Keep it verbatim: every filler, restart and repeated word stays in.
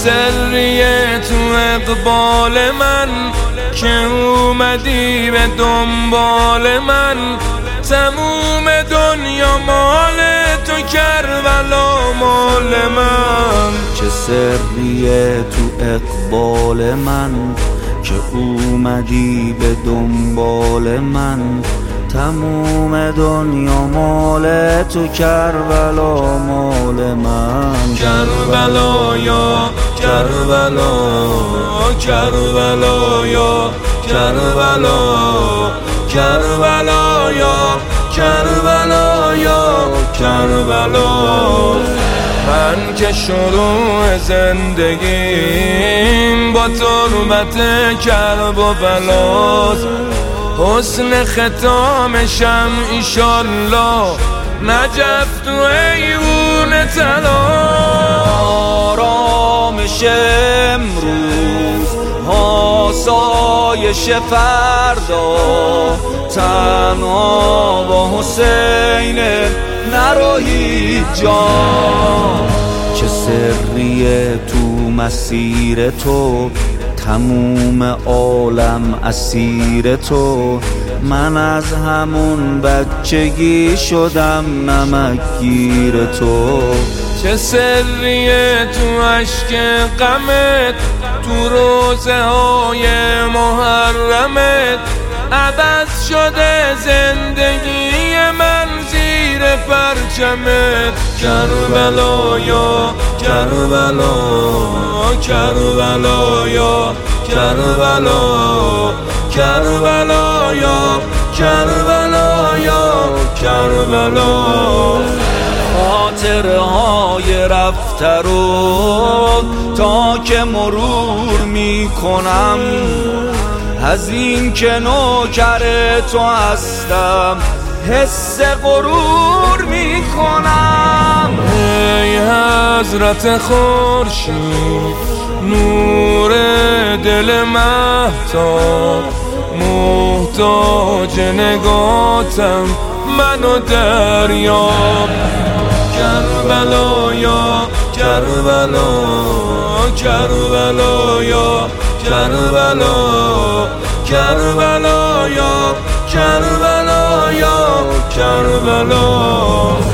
سریه تو اقبال من که اومدی به دنبال من. تموم دنیا مال تو، کربلا مال من. چه سریه تو اقبال من که اومدی به دنبال من. تموم دنیا مال تو، کربلا مال من. کربلا یا کربلا، کربلا یا کربلا، کربلا یا کربلا یا کربلا. من که شروع زندگیم با تربت کرب و بلاست، حسن ختامشم ایشالله نجف تو ایوون طلا. آرامش امروز، آسایش فردا، تنها با حسین نرو هیچ جا. چه سریه تو مسیر تو، تموم عالم اسیر تو. من از همون بچگی شدم نمکگیر تو. چه سریه تو عشق غمت، تو روزه های محرمت. عوض شده زندگی من زیر پرچمت. کربلا یا کربلا، کربلا یا کربلا، کربلا یا کربلا یا کربلا. خاطره های رفته رو تا که مرور می کنم، از این که نوکر تو هستم حس غرور می کنم. ای حضرت خورشید، نور دل مهتاب، محتاج نگاتم منو دریاب. کربلا یا کربلا، کربلا یا کربلا، کربلا یا کربلا یا کربلا.